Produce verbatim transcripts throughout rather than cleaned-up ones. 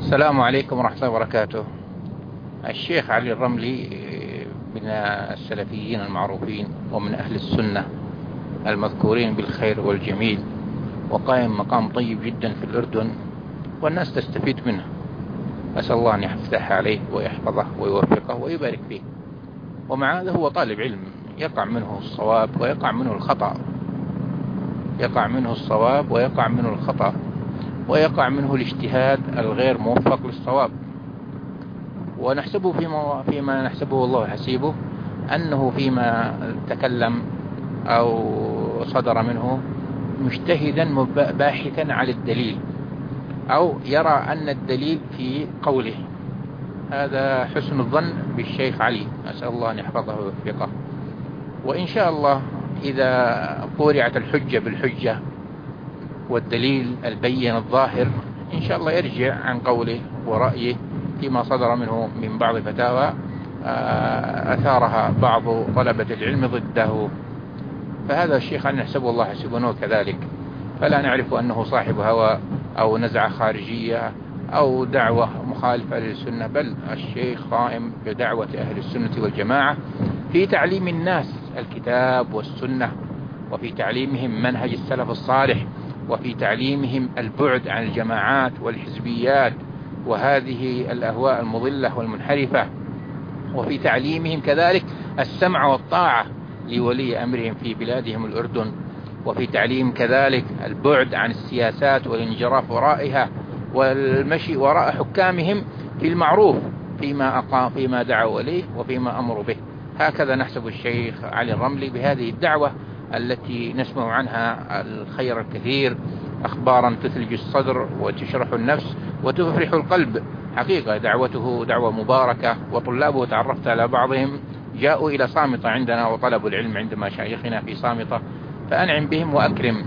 السلام عليكم ورحمة الله وبركاته. الشيخ علي الرملي من السلفيين المعروفين ومن أهل السنة المذكورين بالخير والجميل، وقائم مقام طيب جدا في الأردن، والناس تستفيد منه. أسأل الله أن يفتح عليه ويحفظه ويوفقه ويبارك فيه. ومع هذا هو طالب علم، يقع منه الصواب ويقع منه الخطأ، يقع منه الصواب ويقع منه الخطأ، ويقع منه الاجتهاد الغير موفق للصواب. ونحسبه فيما, فيما نحسبه الله حسيبه أنه فيما تكلم أو صدر منه مجتهدا باحثا على الدليل، أو يرى أن الدليل في قوله. هذا حسن الظن بالشيخ علي، أسأل الله أن يحفظه ويوفقه. وإن شاء الله إذا قرعت الحجة بالحجة والدليل البين الظاهر، إن شاء الله يرجع عن قوله ورأيه فيما صدر منه من بعض فتاوى أثارها بعض طلبة العلم ضده. فهذا الشيخ أن نحسبه الله حسبه كذلك، فلا نعرف أنه صاحب هوى أو نزعة خارجية أو دعوة مخالفة للسنة، بل الشيخ قائم بدعوة أهل السنة والجماعة في تعليم الناس الكتاب والسنة، وفي تعليمهم منهج السلف الصالح، وفي تعليمهم البعد عن الجماعات والحزبيات وهذه الأهواء المضلة والمنحرفة، وفي تعليمهم كذلك السمع والطاعة لولي أمرهم في بلادهم الأردن، وفي تعليم كذلك البعد عن السياسات والانجراف ورائها والمشي وراء حكامهم في المعروف فيما أقام فيما دعوا إليه وفيما أمروا به. هكذا نحسب الشيخ علي الرملي بهذه الدعوة التي نسمع عنها الخير الكثير، أخبارا تثلج الصدر وتشرح النفس وتفرح القلب. حقيقة دعوته دعوة مباركة، وطلابه تعرفت على بعضهم جاءوا إلى صامتة عندنا وطلبوا العلم عند مشايخنا في صامتة، فأنعم بهم وأكرم.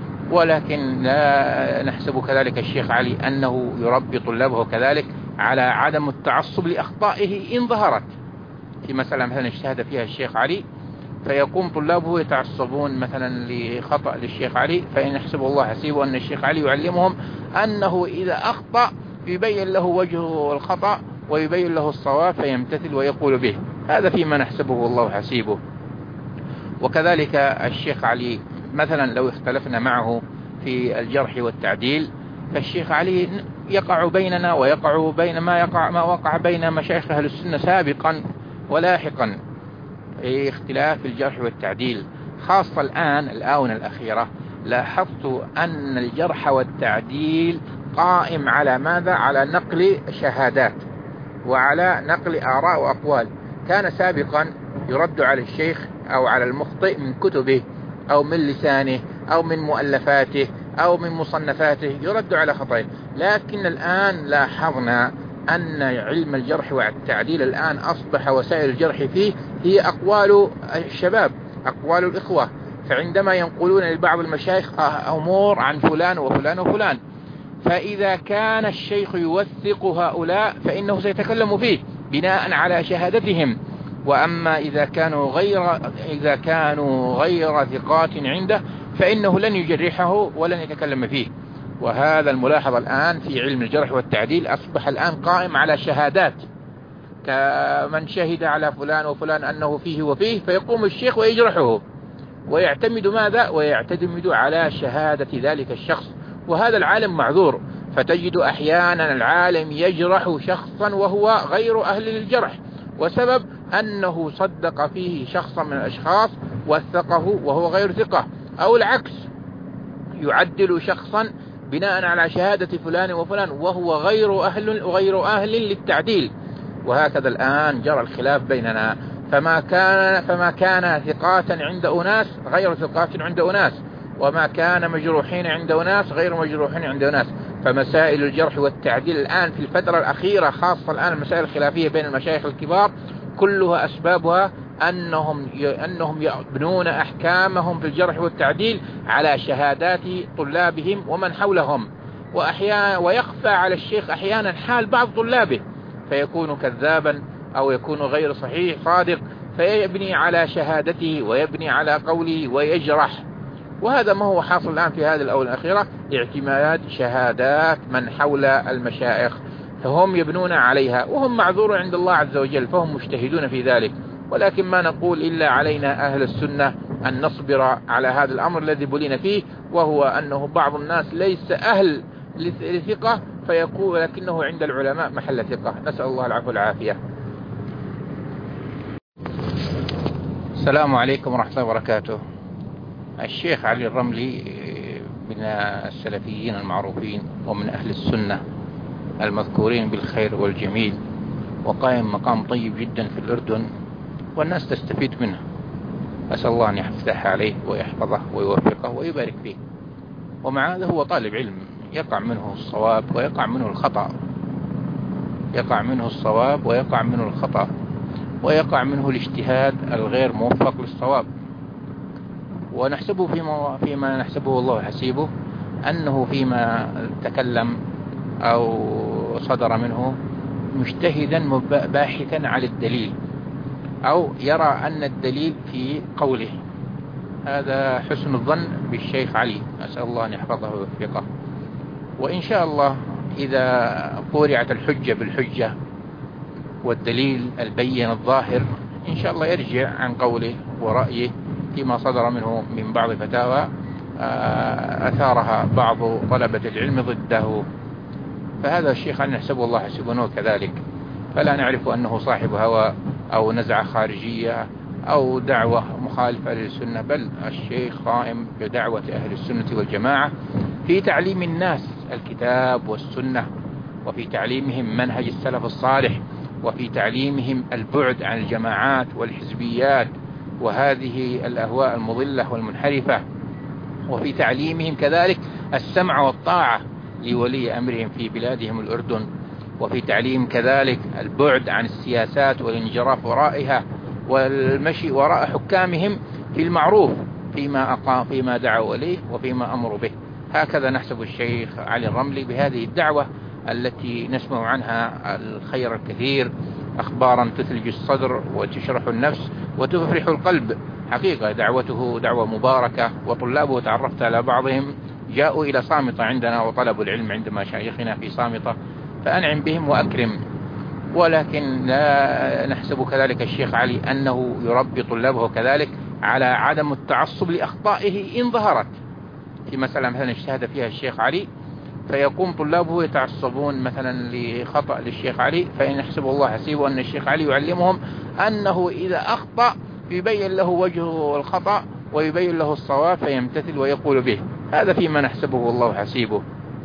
ولكن لا نحسب كذلك الشيخ علي أنه يربي طلابه كذلك على عدم التعصب لأخطائه إن ظهرت. في مسألة مثلا اجتهد فيها الشيخ علي فيقوم طلابه يتعصبون مثلا لخطأ للشيخ علي، فإن يحسب الله حسيبه أن الشيخ علي يعلمهم أنه إذا أخطأ يبين له وجه الخطأ ويبين له الصواب فيمتثل ويقول به. هذا فيما نحسبه الله حسيبه. وكذلك الشيخ علي مثلا لو اختلفنا معه في الجرح والتعديل، فالشيخ علي يقع بيننا ويقع بين ما يقع ما وقع بين مشايخ أهل السنة سابقا ولاحقا في اختلاف الجرح والتعديل. خاصة الآن الآونة الأخيرة لاحظت أن الجرح والتعديل قائم على ماذا؟ على نقل شهادات وعلى نقل آراء وأقوال. كان سابقا يرد على الشيخ أو على المخطئ من كتبه أو من لسانه أو من مؤلفاته أو من مصنفاته، يرد على خطئه. لكن الآن لاحظنا أن علم الجرح والتعديل الآن أصبح وسائل الجرح فيه هي أقوال الشباب، أقوال الإخوة. فعندما ينقلون لبعض المشايخ أمور عن فلان وفلان وفلان، فإذا كان الشيخ يوثق هؤلاء فإنه سيتكلم فيه بناء على شهادتهم. وأما إذا كانوا غير إذا كانوا غير ثقات عنده فإنه لن يجرحه ولن يتكلم فيه. وهذا الملاحظ الآن في علم الجرح والتعديل أصبح الآن قائم على شهادات، كمن شهد على فلان وفلان أنه فيه وفيه، فيقوم الشيخ ويجرحه ويعتمد ماذا؟ ويعتمد على شهادة ذلك الشخص. وهذا العالم معذور، فتجد أحيانا العالم يجرح شخصا وهو غير أهل للجرح، وسبب أنه صدق فيه شخصا من الأشخاص وثقه وهو غير ثقة، أو العكس يعدل شخصا بناء على شهادة فلان وفلان وهو غير أهل وغير أهل للتعديل. وهكذا الآن جرى الخلاف بيننا، فما كان فما كان ثقات عند أناس غير ثقات عند أناس، وما كان مجروحين عند أناس غير مجروحين عند أناس. فمسائل الجرح والتعديل الآن في الفترة الأخيرة، خاصة الآن المسائل الخلافية بين المشايخ الكبار، كلها أسبابها أنهم أنهم يبنون أحكامهم في الجرح والتعديل على شهادات طلابهم ومن حولهم، وأحيانا ويخفى على الشيخ أحيانا حال بعض طلابه فيكون كذابا أو يكون غير صحيح صادق، فيبني على شهادته ويبني على قوله ويجرح. وهذا ما هو حاصل الآن في هذه الأولى الأخيرة، اعتماد شهادات من حول المشايخ. فهم يبنون عليها، وهم معذور عند الله عز وجل، فهم مجتهدون في ذلك. ولكن ما نقول إلا علينا أهل السنة أن نصبر على هذا الأمر الذي بلينا فيه، وهو أنه بعض الناس ليس أهل لثقة فيقول لكنه عند العلماء محل ثقة. نسأل الله العفو والعافية. السلام عليكم ورحمة الله وبركاته. الشيخ علي الرملي من السلفيين المعروفين ومن أهل السنة المذكورين بالخير والجميل، وقائم مقام طيب جدا في الأردن، والناس تستفيد منه. أسأل الله أن يفتح عليه ويحفظه ويوفقه ويبارك فيه. ومع هذا هو طالب علم، يقع منه الصواب ويقع منه الخطأ، يقع منه الصواب ويقع منه الخطأ، ويقع منه الاجتهاد الغير موفق للصواب. ونحسبه فيما, فيما نحسبه الله حسيبه أنه فيما تكلم أو صدر منه مجتهدا باحثا على الدليل، أو يرى أن الدليل في قوله. هذا حسن الظن بالشيخ علي، أسأل الله أن يحفظه ويوفقه. وإن شاء الله إذا قرعت الحجة بالحجة والدليل البين الظاهر، إن شاء الله يرجع عن قوله ورأيه فيما صدر منه من بعض فتاوى أثارها بعض طلبة العلم ضده. فهذا الشيخ علي نحسبه الله حسبه كذلك، فلا نعرف أنه صاحب هوى أو نزعة خارجية أو دعوة مخالفة للسنة، بل الشيخ قائم بدعوة أهل السنة والجماعة في تعليم الناس الكتاب والسنة، وفي تعليمهم منهج السلف الصالح، وفي تعليمهم البعد عن الجماعات والحزبيات وهذه الأهواء المضلة والمنحرفة، وفي تعليمهم كذلك السمع والطاعة لولي أمرهم في بلادهم الأردن، وفي تعليم كذلك البعد عن السياسات والانجراف ورائها والمشي وراء حكامهم في المعروف فيما أقام فيما دعوا إليه وفيما أمروا به. هكذا نحسب الشيخ علي الرملي بهذه الدعوة التي نسمع عنها الخير الكثير، أخبارا تثلج الصدر وتشرح النفس وتفرح القلب. حقيقة دعوته دعوة مباركة، وطلابه تعرفت على بعضهم جاءوا إلى صامتة عندنا وطلبوا العلم عند مشايخنا في صامتة، فأنعم بهم وأكرم. ولكن لا نحسب كذلك الشيخ علي أنه يربي طلابه كذلك على عدم التعصب لأخطائه إن ظهرت في مسألة مثلا اجتهد فيها الشيخ علي، فيقوم طلابه يتعصبون مثلا لخطأ للشيخ علي، فإن يحسب الله حسيبه أن الشيخ علي يعلمهم أنه إذا أخطأ يبين له وجه الخطأ ويبين له الصواب فيمتثل ويقول به. هذا فيما نحسبه الله حسيبه.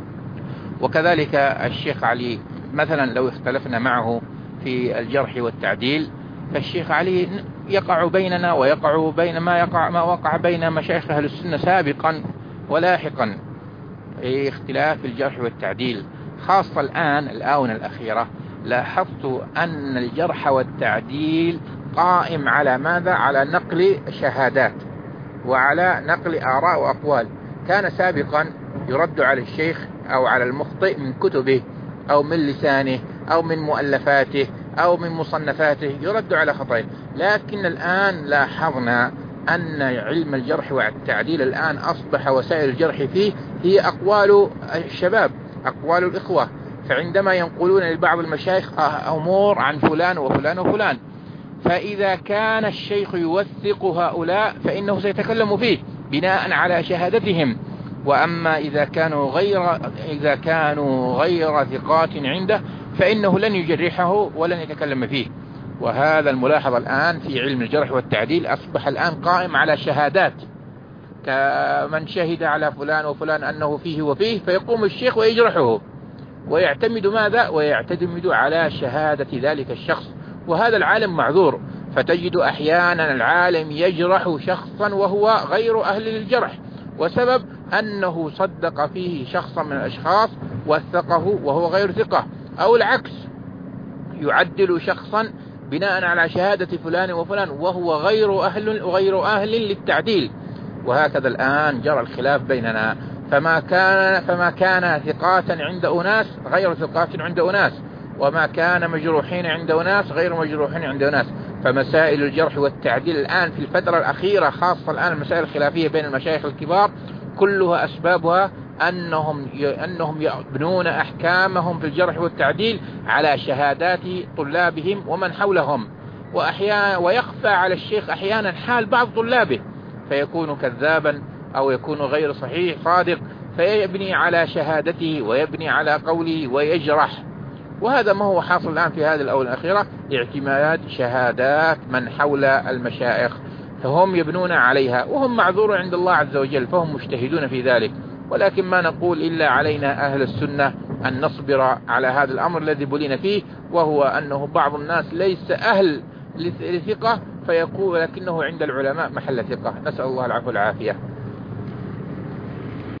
وكذلك الشيخ علي مثلا لو اختلفنا معه في الجرح والتعديل، فالشيخ علي يقع بيننا ويقع بين ما يقع ما وقع بين مشايخ أهل السنة سابقا ولاحقا، اختلاف الجرح والتعديل. خاصة الآن الآونة الأخيرة لاحظت أن الجرح والتعديل قائم على ماذا؟ على نقل شهادات وعلى نقل آراء وأقوال. كان سابقا يرد على الشيخ أو على المخطئ من كتبه أو من لسانه أو من مؤلفاته أو من مصنفاته، يرد على خطئه. لكن الآن لاحظنا أن علم الجرح والتعديل الآن أصبح وسائل الجرح فيه هي أقوال الشباب، أقوال الإخوة. فعندما ينقلون لبعض المشايخ أمور عن فلان وفلان وفلان، فإذا كان الشيخ يوثق هؤلاء فإنه سيتكلم فيه بناء على شهادتهم. وأما إذا كانوا غير إذا كانوا غير ثقات عنده فإنه لن يجرحه ولن يتكلم فيه. وهذا الملاحظ الآن في علم الجرح والتعديل أصبح الآن قائم على شهادات، كمن شهد على فلان وفلان أنه فيه وفيه، فيقوم الشيخ ويجرحه ويعتمد ماذا؟ ويعتمد على شهادة ذلك الشخص. وهذا العالم معذور. فتجد أحيانا العالم يجرح شخصا وهو غير أهل للجرح، وسبب أنه صدق فيه شخصا من الأشخاص وثقه وهو غير ثقة، أو العكس يعدل شخصا بناء على شهادة فلان وفلان وهو غير أهل غير أهل للتعديل. وهكذا الآن جرى الخلاف بيننا، فما كان فما كان ثقات عند أناس غير ثقات عند أناس، وما كان مجروحين عند أناس غير مجروحين عند أناس. فمسائل الجرح والتعديل الآن في الفترة الأخيرة، خاصة الآن المسائل الخلافية بين المشايخ الكبار، كلها أسبابها أنهم أنهم يبنون أحكامهم في الجرح والتعديل على شهادات طلابهم ومن حولهم، وأحيانا ويخفى على الشيخ أحيانا حال بعض طلابه فيكون كذابا أو يكون غير صحيح صادق، فيبني على شهادته ويبني على قوله ويجرح. وهذا ما هو حاصل الآن في هذه الأونة الأخيرة، اعتماد شهادات من حول المشايخ، فهم يبنون عليها وهم معذور عند الله عز وجل، فهم مجتهدون في ذلك. ولكن ما نقول إلا علينا أهل السنة أن نصبر على هذا الأمر الذي بلينا فيه، وهو أنه بعض الناس ليس أهل لثقة فيقول لكنه عند العلماء محل ثقة. نسأل الله العفو والعافية.